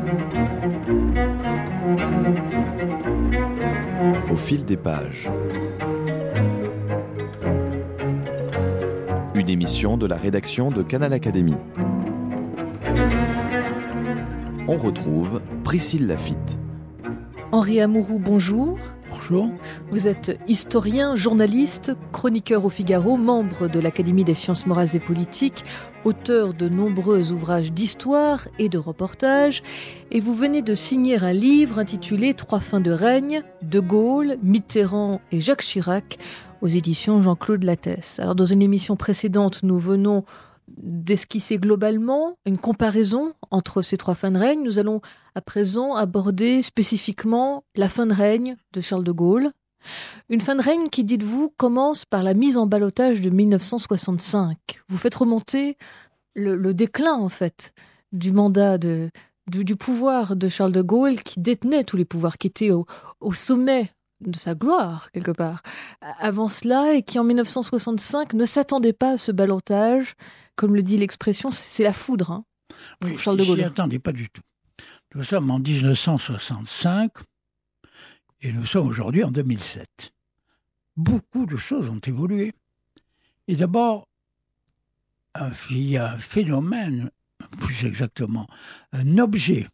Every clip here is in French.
Au fil des pages. Une émission de la rédaction de Canal Académie. On retrouve Priscille Laffitte. Henri Amouroux, bonjour. Bonjour. Vous êtes historien, journaliste, chroniqueur au Figaro, membre de l'Académie des sciences morales et politiques, auteur de nombreux ouvrages d'histoire et de reportages, et vous venez de signer un livre intitulé « Trois fins de règne, De Gaulle, Mitterrand et Jacques Chirac » aux éditions Jean-Claude Lattès. Alors, dans une émission précédente, nous venons d'esquisser globalement une comparaison entre ces trois fins de règne. Nous allons à présent aborder spécifiquement la fin de règne de Charles de Gaulle. Une fin de règne qui, dites-vous, commence par la mise en ballotage de 1965. Vous faites remonter le déclin, en fait, du mandat du pouvoir de Charles de Gaulle, qui détenait tous les pouvoirs, qui était au sommet de sa gloire, quelque part, avant cela, et qui, en 1965, ne s'attendait pas à ce ballotage. Comme le dit l'expression, c'est la foudre, pour Oui, Charles de Gaulle. Je n'y attendais pas du tout. Nous sommes en 1965 et nous sommes aujourd'hui en 2007. Beaucoup de choses ont évolué. Et d'abord, il y a un phénomène, plus exactement, un objet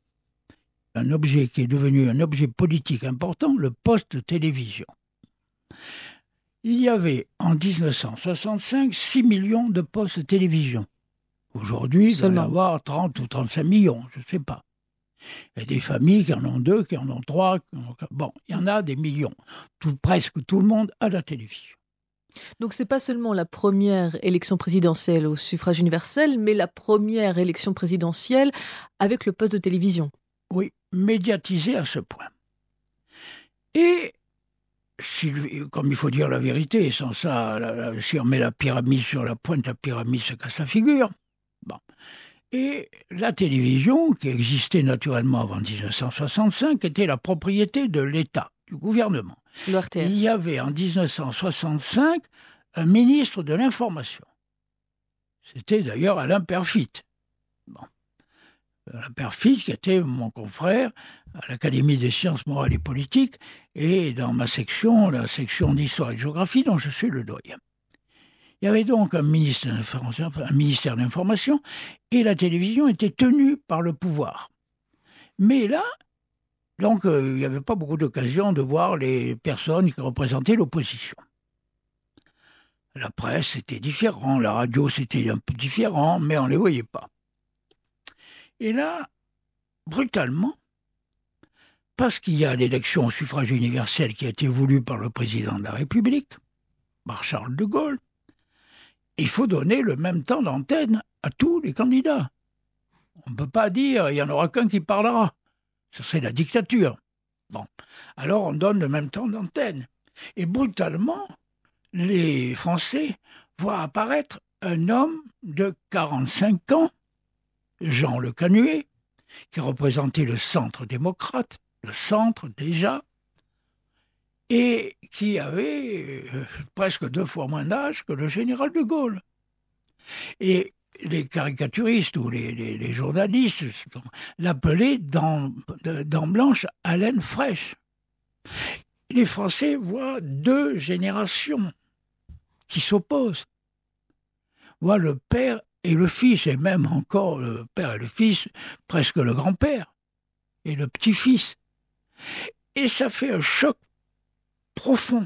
qui est devenu un objet politique important, le poste télévision. Il y avait en 1965 6 millions de postes télévision. Aujourd'hui, il va y avoir 30 ou 35 millions, je ne sais pas. Il y a des familles qui en ont 2, qui en ont 3. Bon, il y en a des millions. Presque tout le monde a la télévision. Donc ce n'est pas seulement la première élection présidentielle au suffrage universel, mais la première élection présidentielle avec le poste de télévision. Oui, médiatisée à ce point. Et comme il faut dire la vérité, sans ça, si on met la pyramide sur la pointe, la pyramide se casse la figure. Bon. Et la télévision, qui existait naturellement avant 1965, était la propriété de l'État, du gouvernement. Le RTL. Il y avait en 1965 un ministre de l'Information. C'était d'ailleurs Alain Peyrefitte. Bon. Alain Peyrefitte, qui était mon confrère à l'Académie des sciences morales et politiques, et dans ma section, la section d'histoire et de géographie, dont je suis le doyen. Il y avait donc un ministère de l'Information, et la télévision était tenue par le pouvoir. Mais là, donc, il n'y avait pas beaucoup d'occasions de voir les personnes qui représentaient l'opposition. La presse, c'était différent, la radio, c'était un peu différent, mais on ne les voyait pas. Et là, brutalement, parce qu'il y a l'élection au suffrage universel qui a été voulue par le président de la République, par Charles de Gaulle, il faut donner le même temps d'antenne à tous les candidats. On ne peut pas dire il n'y en aura qu'un qui parlera. Ce serait la dictature. Bon, alors on donne le même temps d'antenne. Et brutalement, les Français voient apparaître un homme de 45 ans, Jean Le Canuet, qui représentait le centre démocrate, le centre déjà, et qui avait presque 2 fois moins d'âge que le général de Gaulle. Et les caricaturistes ou les journalistes l'appelaient dents blanches à laine fraîche. Les Français voient 2 générations qui s'opposent. Voient le père et le fils, et même encore le père et le fils, presque le grand-père et le petit-fils. Et ça fait un choc profond.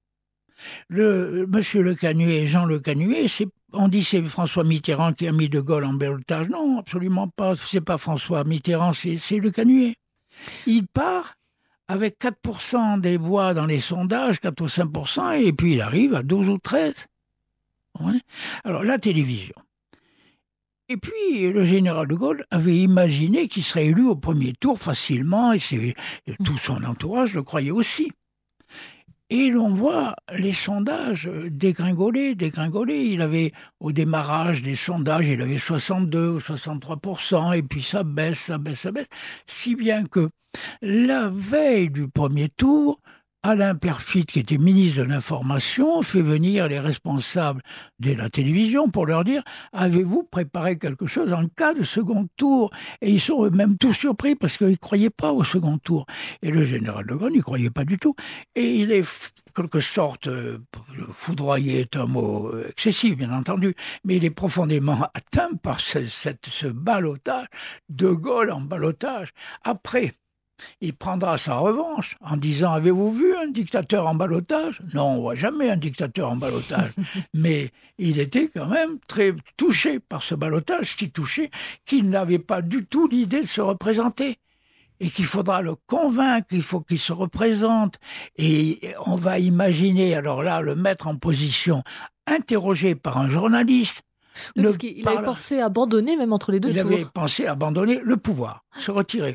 Monsieur Le Canuet, Jean Le Canuet, on dit c'est François Mitterrand qui a mis de Gaulle en ballotage. Non, absolument pas. C'est pas François Mitterrand, c'est Le Canuet. Il part avec 4% des voix dans les sondages, 4 ou 5%, et puis il arrive à 12 ou 13. Ouais. Alors, la télévision. Et puis, le général de Gaulle avait imaginé qu'il serait élu au premier tour facilement, et tout son entourage le croyait aussi. Et l'on voit les sondages dégringoler. Il avait, au démarrage des sondages, il avait 62 ou 63%, et puis ça baisse. Si bien que la veille du premier tour, Alain Peyrefitte, qui était ministre de l'Information, fait venir les responsables de la télévision pour leur dire « Avez-vous préparé quelque chose en cas de second tour ?» Et ils sont eux-mêmes tous surpris parce qu'ils ne croyaient pas au second tour. Et le général de Gaulle n'y croyait pas du tout. Et il est quelque sorte, foudroyé est un mot excessif, bien entendu, mais il est profondément atteint par ce ballottage, de Gaulle en ballottage. Après, il prendra sa revanche en disant « Avez-vous vu un dictateur en ballottage ?» Non, on ne voit jamais un dictateur en ballottage. Mais il était quand même très touché par ce ballottage, si touché qu'il n'avait pas du tout l'idée de se représenter. Et qu'il faudra le convaincre, il faut qu'il se représente. Et on va imaginer, alors là, le mettre en position, interrogé par un journaliste. Oui, parce qu'il avait pensé abandonner même entre les deux tours. Il avait pensé abandonner le pouvoir, se retirer.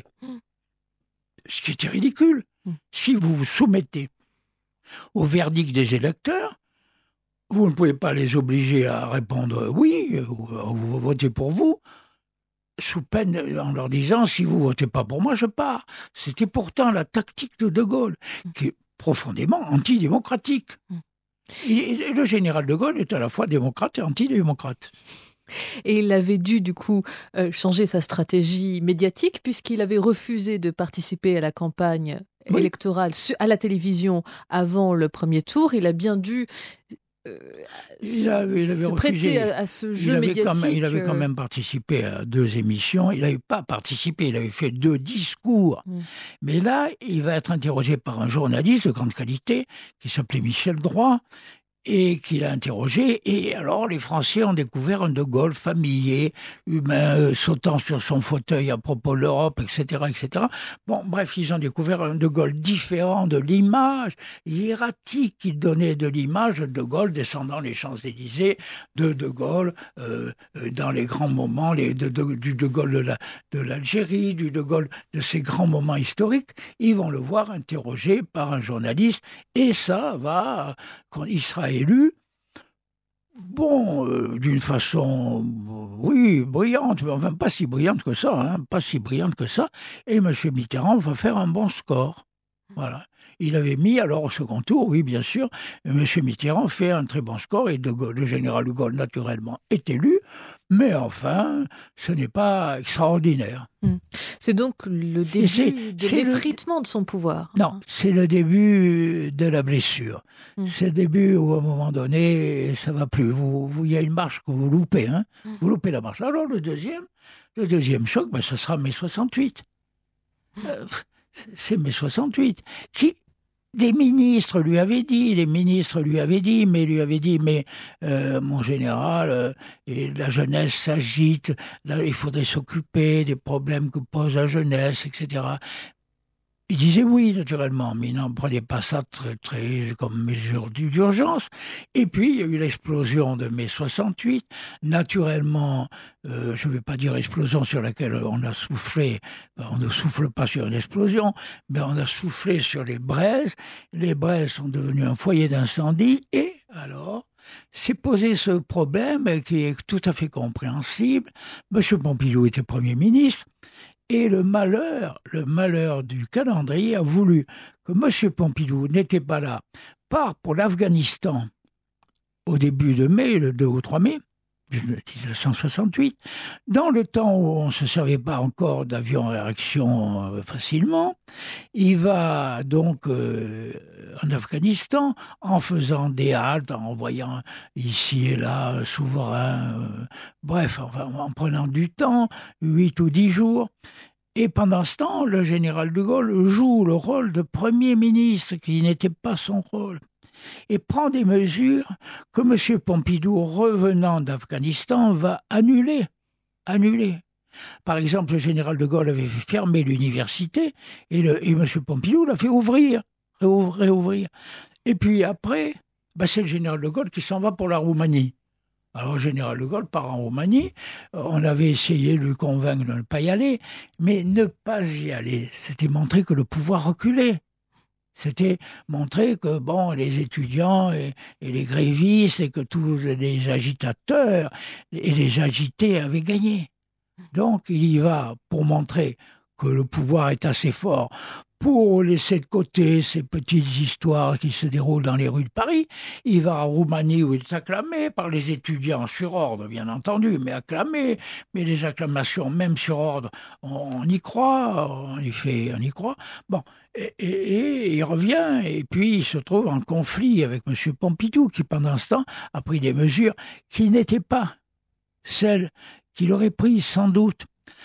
Ce qui était ridicule. Si vous vous soumettez au verdict des électeurs, vous ne pouvez pas les obliger à répondre oui, ou voter pour vous, sous peine en leur disant « si vous ne votez pas pour moi, je pars ». C'était pourtant la tactique de Gaulle, qui est profondément antidémocratique. Et le général de Gaulle est à la fois démocrate et antidémocrate. Et il avait dû, du coup, changer sa stratégie médiatique, puisqu'il avait refusé de participer à la campagne électorale à la télévision avant le premier tour. Il a bien dû il avait se prêter à ce jeu médiatique. Il avait quand même participé à 2 émissions. Il n'avait pas participé, il avait fait 2 discours. Mais là, il va être interrogé par un journaliste de grande qualité qui s'appelait Michel Droit, et qu'il a interrogé. Et alors, les Français ont découvert un de Gaulle familier, humain, sautant sur son fauteuil à propos de l'Europe, etc., etc. Bon, bref, ils ont découvert un de Gaulle différent de l'image hiératique qu'il donnait de l'image de Gaulle descendant les Champs-Élysées, de Gaulle dans les grands moments, du de Gaulle de l'Algérie, du de Gaulle de ces grands moments historiques. Ils vont le voir interrogé par un journaliste, et ça va, quand il sera élu, d'une façon, oui, brillante, mais enfin pas si brillante que ça, pas si brillante que ça, et M. Mitterrand va faire un bon score. Voilà. Il avait mis, alors au second tour, oui, bien sûr, M. Mitterrand fait un très bon score, et le général de Gaulle, naturellement, est élu, mais enfin, ce n'est pas extraordinaire. C'est donc le début de l'effritement de son pouvoir. Non, c'est le début de la blessure. C'est le début où, à un moment donné, ça ne va plus. Il y a une marche que vous loupez, vous loupez la marche. Alors, le deuxième choc, ça sera mai 68. C'est mai 68. Des ministres lui avaient dit, mais mon général, et la jeunesse s'agite, là, il faudrait s'occuper des problèmes que pose la jeunesse, etc. Il disait oui, naturellement, mais il n'en prenait pas ça très comme mesure d'urgence. Et puis, il y a eu l'explosion de mai 68. Naturellement, je ne vais pas dire explosion sur laquelle on a soufflé, on ne souffle pas sur une explosion, mais on a soufflé sur les braises. Les braises sont devenues un foyer d'incendie, et alors s'est posé ce problème qui est tout à fait compréhensible. M. Pompidou était Premier ministre, et le malheur du calendrier a voulu que M. Pompidou n'était pas là, part pour l'Afghanistan au début de mai, le 2 ou 3 mai 1968, dans le temps où on ne se servait pas encore d'avions à réaction facilement. Il va donc en Afghanistan en faisant des haltes, en envoyant ici et là un souverain, en prenant du temps, 8 ou 10 jours. Et pendant ce temps, le général de Gaulle joue le rôle de Premier ministre, qui n'était pas son rôle, et prend des mesures que M. Pompidou, revenant d'Afghanistan, va annuler. Par exemple, le général de Gaulle avait fait fermer l'université, et M. Pompidou l'a fait réouvrir. Et puis après, c'est le général de Gaulle qui s'en va pour la Roumanie. Alors, le général de Gaulle part en Roumanie. On avait essayé de le convaincre de ne pas y aller, mais ne pas y aller, c'était montrer que le pouvoir reculait. C'était montrer que, les étudiants et les grévistes et que tous les agitateurs et les agités avaient gagné. Donc, il y va pour montrer que le pouvoir est assez fort pour laisser de côté ces petites histoires qui se déroulent dans les rues de Paris, il va en Roumanie où il est acclamé par les étudiants sur ordre, bien entendu, mais acclamé. Mais les acclamations, même sur ordre, on y croit, on y croit. Bon, et il revient, et puis il se trouve en conflit avec M. Pompidou, qui pendant ce temps a pris des mesures qui n'étaient pas celles qu'il aurait prises sans doute.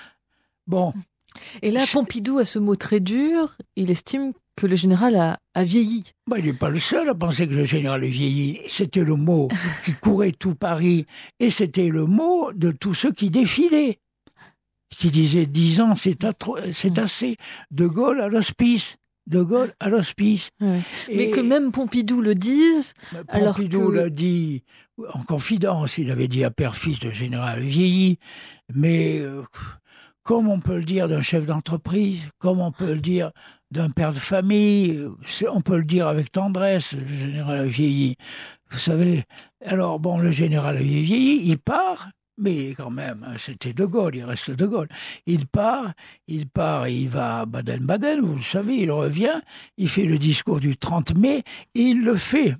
Bon. Et là, Pompidou a ce mot très dur, il estime que le général a vieilli. Il n'est pas le seul à penser que le général a vieilli. C'était le mot qui courait tout Paris, et c'était le mot de tous ceux qui défilaient, qui disaient 10 ans, c'est assez. De Gaulle à l'hospice. De Gaulle à l'hospice. Ouais. Mais que même Pompidou le dise. Pompidou l'a dit en confidence, il avait dit à père-fils, le général a vieilli, mais comme on peut le dire d'un chef d'entreprise, comme on peut le dire d'un père de famille, on peut le dire avec tendresse, le général a vieilli. Vous savez, alors bon, le général a vieilli, il part, mais quand même, c'était De Gaulle, il reste De Gaulle. Il part, il va à Baden-Baden, vous le savez, il revient, il fait le discours du 30 mai, et il le fait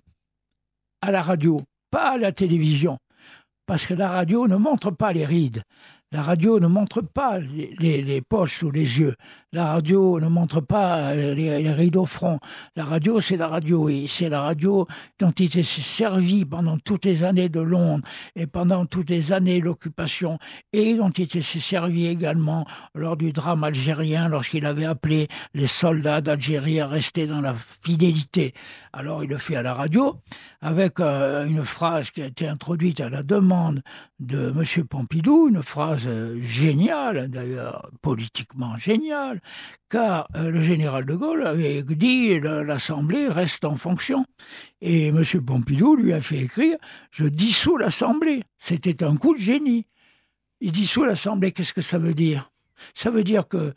à la radio, pas à la télévision, parce que la radio ne montre pas les rides. La radio ne montre pas les poches sous les yeux. La radio ne montre pas les rides au front. La radio, c'est la radio. Et c'est la radio dont il s'est servi pendant toutes les années de Londres et pendant toutes les années de l'occupation, et dont il s'est servi également lors du drame algérien, lorsqu'il avait appelé les soldats d'Algérie à rester dans la fidélité. Alors il le fait à la radio, avec une phrase qui a été introduite à la demande de M. Pompidou, une phrase géniale, d'ailleurs politiquement géniale, car le général de Gaulle avait dit l'Assemblée reste en fonction. Et M. Pompidou lui a fait écrire « Je dissous l'Assemblée ». C'était un coup de génie. Il dissout l'Assemblée, qu'est-ce que ça veut dire? Ça veut dire que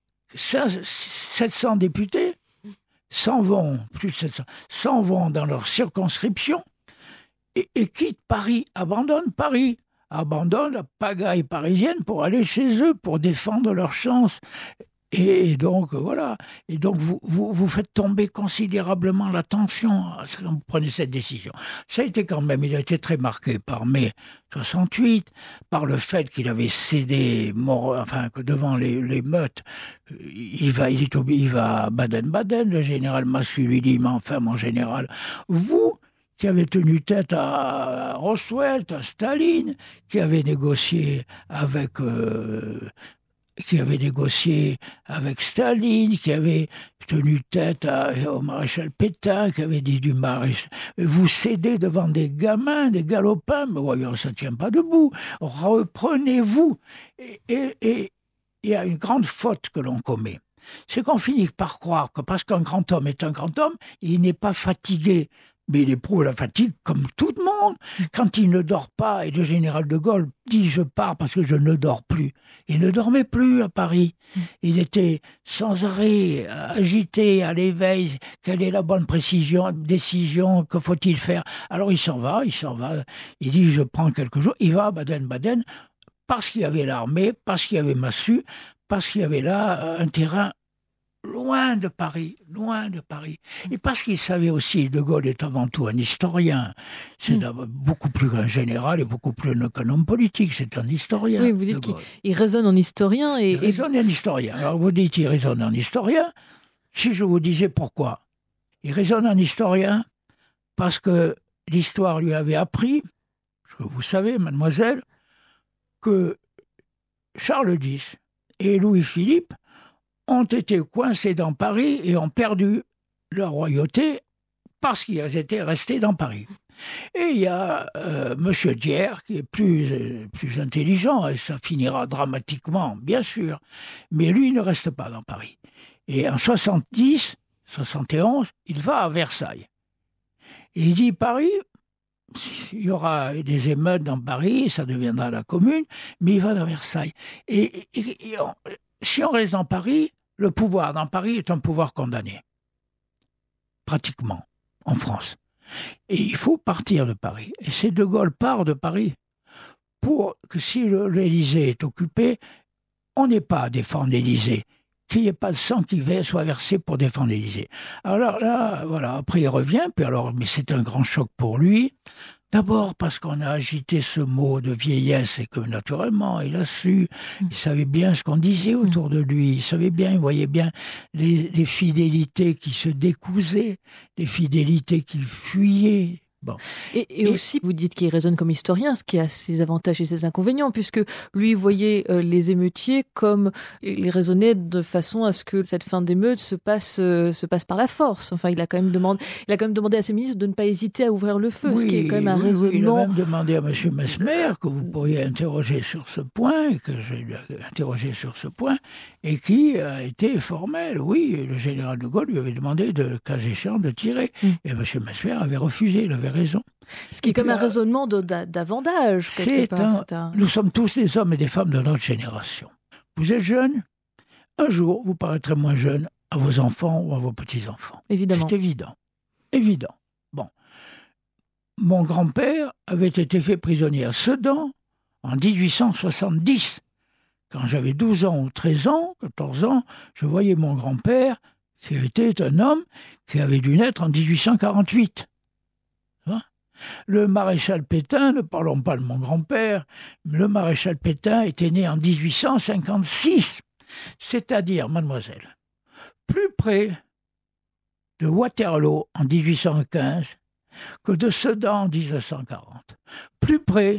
700 députés s'en vont, plus de 700, s'en vont dans leur circonscription et quittent Paris, abandonnent la pagaille parisienne pour aller chez eux, pour défendre leur chance. Et donc, voilà. Et donc, vous faites tomber considérablement la tension quand vous prenez cette décision. Ça a été quand même, il a été très marqué par mai 68, par le fait qu'il avait cédé, que devant les meutes, il va à Baden-Baden, le général Massu lui dit, mais enfin, mon général, vous, qui avez tenu tête à Roosevelt, à Staline, qui avez négocié avec Staline, qui avait tenu tête au maréchal Pétain, qui avait dit du maréchal, vous cédez devant des gamins, des galopins, mais voyons, ça ne tient pas debout, reprenez-vous. Et il y a une grande faute que l'on commet, c'est qu'on finit par croire que parce qu'un grand homme est un grand homme, il n'est pas fatigué. Mais il éprouve la fatigue comme tout le monde. Quand il ne dort pas, et le général de Gaulle dit « je pars parce que je ne dors plus ». Il ne dormait plus à Paris. Il était sans arrêt, agité, à l'éveil. Quelle est la bonne décision, que faut-il faire? Alors il s'en va. Il dit « je prends quelques jours ». Il va à Baden-Baden parce qu'il y avait l'armée, parce qu'il y avait Massu, parce qu'il y avait là un terrain loin de Paris, et parce qu'il savait aussi, De Gaulle est avant tout un historien, c'est beaucoup plus qu'un général et beaucoup plus qu'un homme politique, c'est un historien. Oui, vous dites qu'il résonne en historien. Il résonne en historien. Alors vous dites qu'il résonne en historien, si je vous disais pourquoi? Il résonne en historien parce que l'histoire lui avait appris, ce que vous savez, mademoiselle, que Charles X et Louis-Philippe ont été coincés dans Paris et ont perdu leur royauté parce qu'ils étaient restés dans Paris. Et il y a M. Thiers, qui est plus intelligent, et ça finira dramatiquement, bien sûr, mais lui, il ne reste pas dans Paris. Et en 71, il va à Versailles. Et il dit, Paris, il y aura des émeutes dans Paris, ça deviendra la commune, mais il va à Versailles. Et si on reste dans Paris, le pouvoir dans Paris est un pouvoir condamné. Pratiquement, en France. Et il faut partir de Paris. Et c'est De Gaulle part de Paris pour que si l'Élysée est occupé, on n'ait pas à défendre l'Élysée. qu'il n'y ait pas de sang qui soit versé pour défendre l'Élysée. Alors là, voilà, après il revient, mais c'est un grand choc pour lui. D'abord parce qu'on a agité ce mot de vieillesse et que naturellement il a su, il savait bien ce qu'on disait autour de lui, il savait bien, il voyait bien les fidélités qui se décousaient, les fidélités qui fuyaient. Bon. Et aussi, vous dites qu'il raisonne comme historien, ce qui a ses avantages et ses inconvénients, puisque lui voyait les émeutiers comme il raisonnait de façon à ce que cette fin d'émeute se passe par la force. Enfin, il a quand même demandé à ses ministres de ne pas hésiter à ouvrir le feu, ce qui est quand même un raisonnement. Il a même demandé à M. Mesmer que vous pourriez interroger sur ce point, et que j'ai interrogé sur ce point, et qui a été formel. Oui, le général de Gaulle lui avait demandé, cas échéant, de tirer. Et M. Mesmer avait refusé, il avait raison. Ce qui est comme un raisonnement d'avant-d'âge, quelque part. Nous sommes tous des hommes et des femmes de notre génération. Vous êtes jeune, un jour, vous paraîtrez moins jeune à vos enfants ou à vos petits-enfants. Évidemment. C'est évident. Évident. Bon. Mon grand-père avait été fait prisonnier à Sedan en 1870. Quand j'avais 12 ans ou 13 ans, 14 ans, je voyais mon grand-père, qui était un homme qui avait dû naître en 1848. Le maréchal Pétain, ne parlons pas de mon grand-père, mais le maréchal Pétain était né en 1856, c'est-à-dire, mademoiselle, plus près de Waterloo en 1815 que de Sedan en 1940, plus près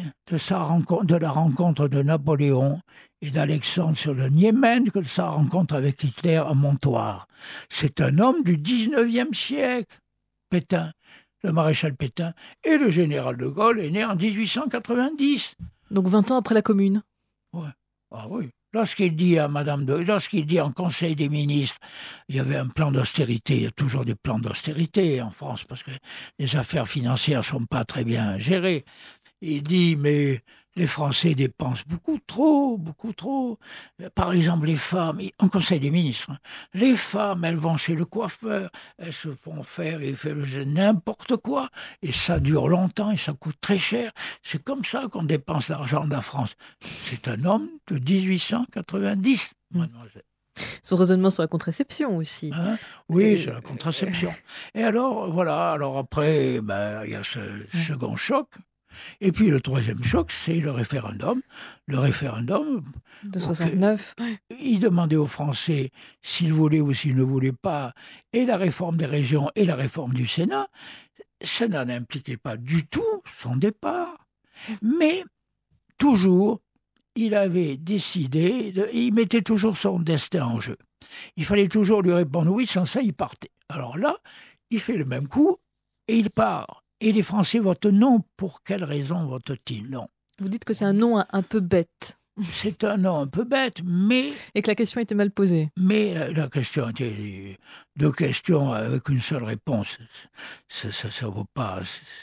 de la rencontre de Napoléon et d'Alexandre sur le Niémen que de sa rencontre avec Hitler à Montoire. C'est un homme du 19e siècle, Pétain. Le maréchal Pétain et le général de Gaulle est né en 1890. Donc 20 ans après la Commune. Ouais. Ah oui. Lorsqu'il dit en Conseil des ministres, il y avait un plan d'austérité, il y a toujours des plans d'austérité en France, parce que les affaires financières ne sont pas très bien gérées. Il dit, mais les Français dépensent beaucoup trop. Par exemple, les femmes, en Conseil des ministres, les femmes, elles vont chez le coiffeur, elles se font faire n'importe quoi, et ça dure longtemps et ça coûte très cher. C'est comme ça qu'on dépense l'argent de la France. C'est un homme de 1890, mademoiselle. Son raisonnement sur la contraception aussi. Oui, sur la contraception. Et alors, voilà, après, il y a ce second choc. Et puis le troisième choc, c'est le référendum. Le référendum de 69. Il demandait aux Français s'ils voulaient ou s'ils ne voulaient pas, et la réforme des régions et la réforme du Sénat. Ça n'impliquait pas du tout son départ. Mais toujours, il avait décidé, il mettait toujours son destin en jeu. Il fallait toujours lui répondre oui, sans ça, il partait. Alors là, il fait le même coup et il part. Et les Français votent non. Pour quelle raison votent-ils non? Vous dites que c'est un non un peu bête. C'est un non un peu bête, mais... Et que la question était mal posée. Mais la question était... Deux questions avec une seule réponse. Ça vaut pas,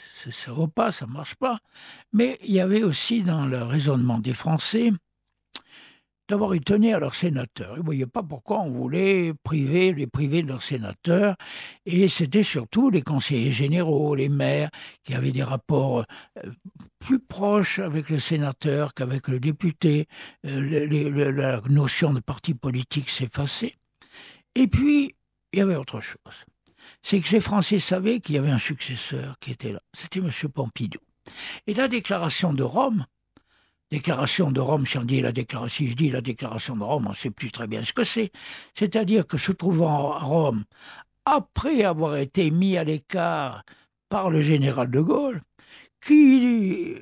ça marche pas. Mais il y avait aussi dans le raisonnement des Français... D'abord, ils tenaient à leurs sénateurs. Ils ne voyaient pas pourquoi on voulait les priver de leurs sénateurs. Et c'était surtout les conseillers généraux, les maires, qui avaient des rapports plus proches avec le sénateur qu'avec le député. La notion de parti politique s'effaçait. Et puis, il y avait autre chose. C'est que les Français savaient qu'il y avait un successeur qui était là. C'était M. Pompidou. Et la déclaration de Rome, si je dis la déclaration de Rome, on ne sait plus très bien ce que c'est. C'est-à-dire que se trouvant à Rome, après avoir été mis à l'écart par le général de Gaulle, qui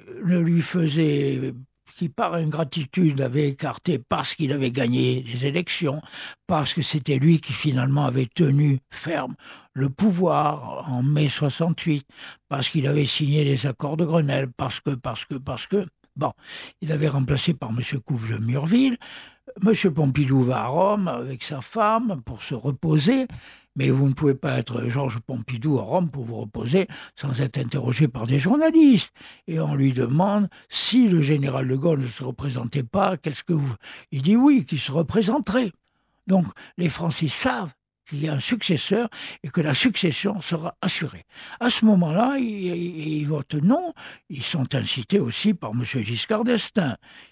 par ingratitude l'avait écarté parce qu'il avait gagné les élections, parce que c'était lui qui finalement avait tenu ferme le pouvoir en mai 68, parce qu'il avait signé les accords de Grenelle, parce que... Bon, il avait remplacé par M. Couve-Murville. M. Pompidou va à Rome avec sa femme pour se reposer, mais vous ne pouvez pas être Georges Pompidou à Rome pour vous reposer sans être interrogé par des journalistes. Et on lui demande si le général de Gaulle ne se représentait pas, Il dit oui, qu'il se représenterait. Donc les Français savent qu'il y a un successeur et que la succession sera assurée. À ce moment-là, ils votent non. Ils sont incités aussi par M. Giscard d'Estaing,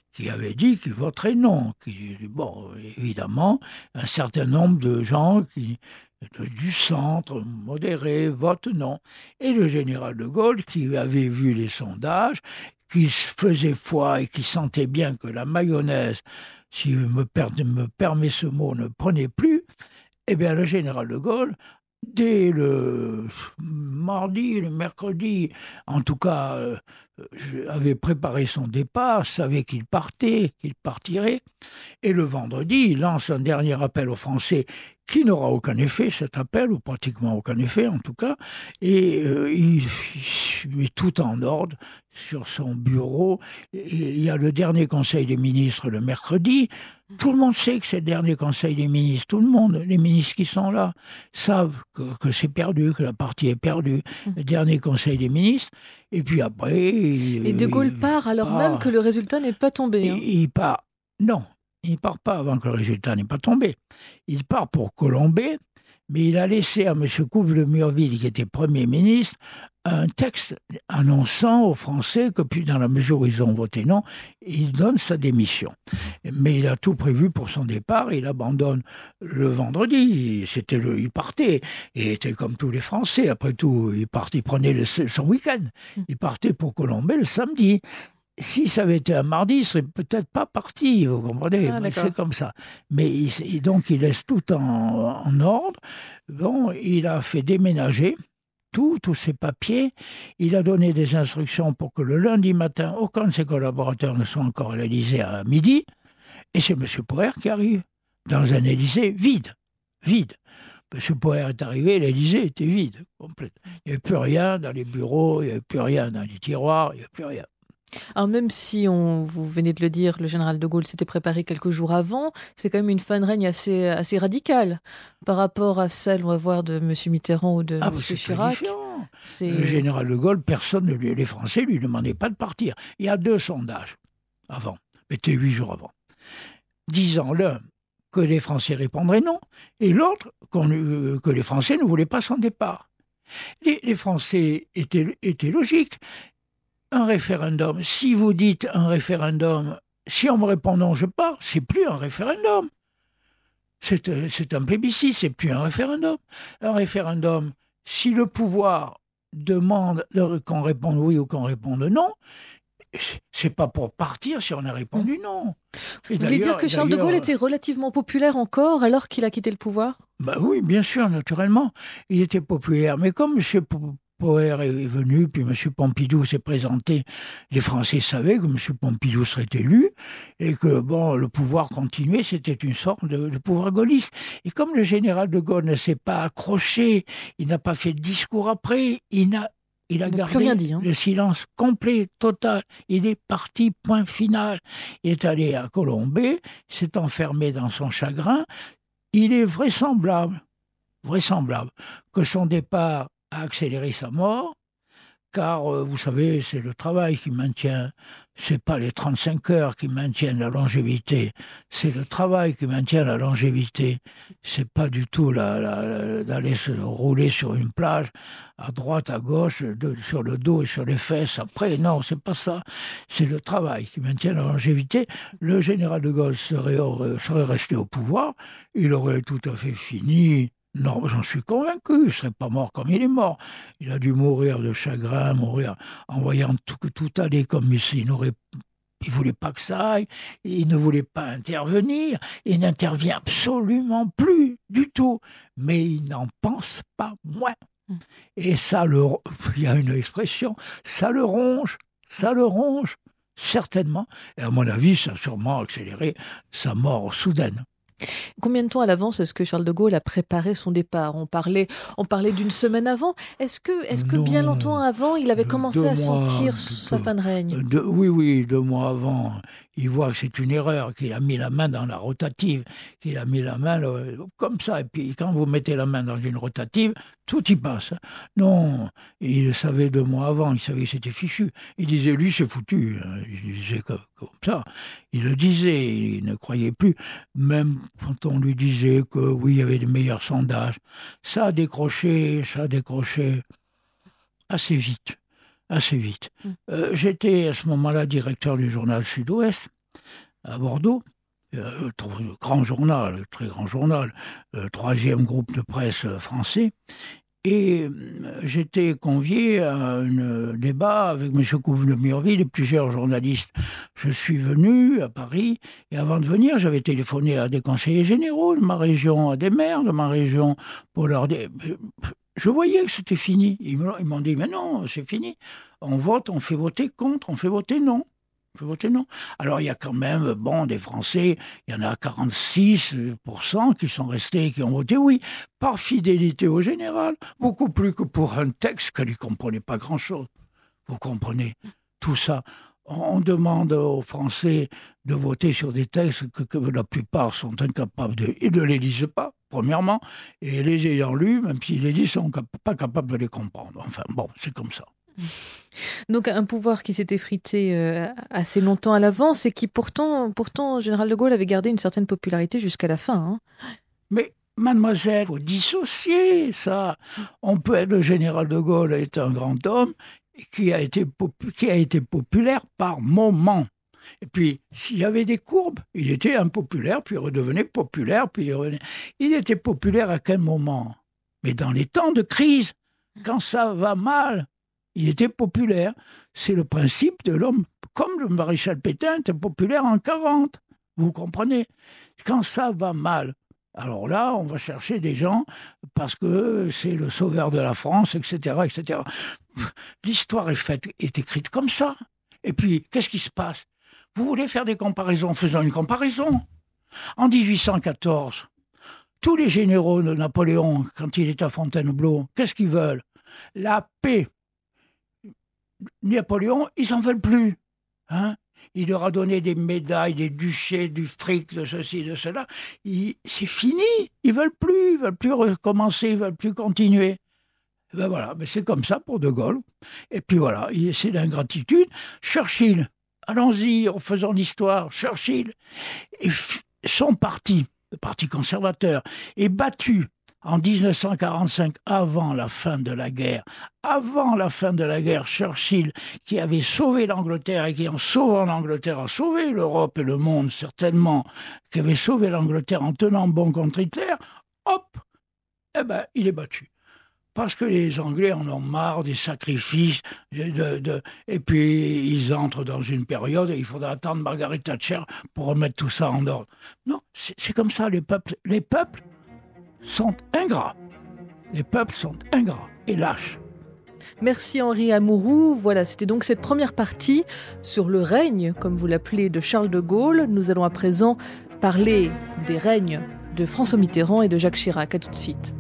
qui avait dit qu'il voterait non. Bon, évidemment, un certain nombre de gens du centre modéré votent non. Et le général de Gaulle, qui avait vu les sondages, qui faisait foi et qui sentait bien que la mayonnaise, si me permet ce mot, ne prenait plus, eh bien le général de Gaulle, dès le mardi, le mercredi, en tout cas, avait préparé son départ, savait qu'il partirait, et le vendredi, il lance un dernier appel aux Français qui n'aura aucun effet, cet appel, ou pratiquement aucun effet en tout cas, et il met tout en ordre sur son bureau. Et il y a le dernier Conseil des ministres le mercredi. Tout le monde sait que c'est le dernier Conseil des ministres. Tout le monde, les ministres qui sont là, savent que c'est perdu, que la partie est perdue. Le dernier Conseil des ministres. Et puis après... Et de Gaulle part alors même que le résultat n'est pas tombé. Il part... Non, il ne part pas avant que le résultat n'est pas tombé. Il part pour Colombey, mais il a laissé à M. Couve-le-Murville, qui était Premier ministre, un texte annonçant aux Français que, puis dans la mesure où ils ont voté non, il donne sa démission. Mais il a tout prévu pour son départ, il abandonne le vendredi, il partait, il était comme tous les Français, après tout, il prenait son week-end, il partait pour Colombey le samedi. Si ça avait été un mardi, il serait peut-être pas parti, vous comprenez, c'est comme ça. Mais donc il laisse tout en ordre. Bon, il a fait déménager tous ses papiers. Il a donné des instructions pour que le lundi matin, aucun de ses collaborateurs ne soit encore à l'Élysée à midi. Et c'est M. Poher qui arrive dans un Élysée vide. M. Poher est arrivé, l'Élysée était vide, complète. Il n'y avait plus rien dans les bureaux, il n'y avait plus rien dans les tiroirs, il n'y avait plus rien. Alors même si, vous venez de le dire, le général de Gaulle s'était préparé quelques jours avant, c'est quand même une fin de règne assez radicale par rapport à celle, on va voir, de M. Mitterrand ou de M. Chirac. Le général de Gaulle, les Français ne lui demandaient pas de partir. Il y a 2 sondages avant, c'était 8 jours avant, disant l'un que les Français répondraient non, et l'autre que les Français ne voulaient pas son départ. Les Français étaient logiques. Un référendum, si vous dites un référendum, si on me répond non, je pars, c'est plus un référendum. C'est un plébiscite, c'est plus un référendum. Un référendum, si le pouvoir demande qu'on réponde oui ou qu'on réponde non, c'est pas pour partir si on a répondu non. Vous voulez dire que Charles de Gaulle était relativement populaire encore alors qu'il a quitté le pouvoir ? Oui, bien sûr, naturellement. Il était populaire, mais comme M. Poher est venu, puis M. Pompidou s'est présenté. Les Français savaient que M. Pompidou serait élu et que le pouvoir continuait, c'était une sorte de pouvoir gaulliste. Et comme le général de Gaulle ne s'est pas accroché, il n'a pas fait de discours après, il a gardé rien dit, le silence complet, total. Il est parti, point final. Il est allé à Colombey, s'est enfermé dans son chagrin. Il est vraisemblable que son départ a accéléré sa mort, car, vous savez, c'est le travail qui maintient, c'est pas les 35 heures qui maintiennent la longévité, c'est le travail qui maintient la longévité. C'est pas du tout d'aller se rouler sur une plage, à droite, à gauche, sur le dos et sur les fesses. Après, non, c'est pas ça. C'est le travail qui maintient la longévité. Le général de Gaulle serait resté au pouvoir, il aurait tout à fait fini. Non, j'en suis convaincu, il ne serait pas mort comme il est mort. Il a dû mourir de chagrin, mourir en voyant que tout allait comme il n'aurait. Il ne voulait pas que ça aille, il ne voulait pas intervenir, il n'intervient absolument plus du tout, mais il n'en pense pas moins. Et ça, il y a une expression, ça le ronge, certainement. Et à mon avis, ça a sûrement accéléré sa mort soudaine. Combien de temps à l'avance est-ce que Charles de Gaulle a préparé son départ ? On parlait d'une semaine avant. Est-ce que bien longtemps avant, il avait commencé à sentir sa fin de règne ? Oui, 2 mois avant. Il voit que c'est une erreur, qu'il a mis la main dans la rotative, qu'il a mis la main comme ça. Et puis quand vous mettez la main dans une rotative, tout y passe. Non, il le savait 2 mois avant, il savait que c'était fichu. Il disait, lui, c'est foutu. Il disait comme ça. Il le disait, il ne croyait plus. Même quand on lui disait que oui, il y avait des meilleurs sondages, ça a décroché assez vite. J'étais à ce moment-là directeur du journal Sud-Ouest, à Bordeaux. Grand journal, très grand journal, 3e groupe de presse français. Et j'étais convié à un débat avec M. Couve de Murville et plusieurs journalistes. Je suis venu à Paris et avant de venir, j'avais téléphoné à des conseillers généraux de ma région, à des maires de ma région pour leur dire... Je voyais que c'était fini. Ils m'ont dit, mais non, c'est fini. On vote, on fait voter contre, on fait voter non. Alors, il y a quand même, des Français, il y en a 46% qui sont restés, qui ont voté oui, par fidélité au général, beaucoup plus que pour un texte que ne comprenaient pas grand-chose. Vous comprenez tout ça. On demande aux Français de voter sur des textes que la plupart sont incapables et ne les lisent pas, premièrement, et les ayant lus, même s'ils les lisent, ils ne sont pas capables de les comprendre. Enfin, c'est comme ça. Donc un pouvoir qui s'est effrité assez longtemps à l'avance et qui pourtant, Général de Gaulle avait gardé une certaine popularité jusqu'à la fin. Hein. Mais mademoiselle, il faut dissocier ça. On peut être le général de Gaulle est un grand homme qui a été populaire par moment. Et puis, s'il y avait des courbes, il était impopulaire, puis redevenait populaire, puis il était populaire à quel moment? Mais dans les temps de crise, quand ça va mal, il était populaire. C'est le principe de l'homme, comme le maréchal Pétain était populaire en 40. Vous comprenez? Quand ça va mal, alors là, on va chercher des gens parce que c'est le sauveur de la France, etc., etc. L'histoire est écrite comme ça. Et puis, qu'est-ce qui se passe? Vous voulez faire des comparaisons? Faisons une comparaison. En 1814, tous les généraux de Napoléon, quand il est à Fontainebleau, qu'est-ce qu'ils veulent? La paix. Napoléon, ils n'en veulent plus. Hein? Il leur a donné des médailles, des duchés, du fric, de ceci, de cela. C'est fini. Ils veulent plus recommencer, ils veulent plus continuer. Ben voilà, mais c'est comme ça pour De Gaulle. Et puis voilà, c'est l'ingratitude. Churchill, allons-y, faisons l'histoire. Churchill, son parti, le Parti conservateur, est battu en 1945, avant la fin de la guerre, Churchill, qui avait sauvé l'Angleterre et qui, en sauvant l'Angleterre, a sauvé l'Europe et le monde, certainement, qui avait sauvé l'Angleterre en tenant bon contre Hitler, hop, il est battu. Parce que les Anglais en ont marre des sacrifices, et puis ils entrent dans une période, et il faudra attendre Margaret Thatcher pour remettre tout ça en ordre. Non, c'est comme ça, les peuples sont ingrats. Les peuples sont ingrats et lâches. Merci Henri Amouroux. Voilà, c'était donc cette première partie sur le règne, comme vous l'appelez, de Charles de Gaulle. Nous allons à présent parler des règnes de François Mitterrand et de Jacques Chirac. À tout de suite.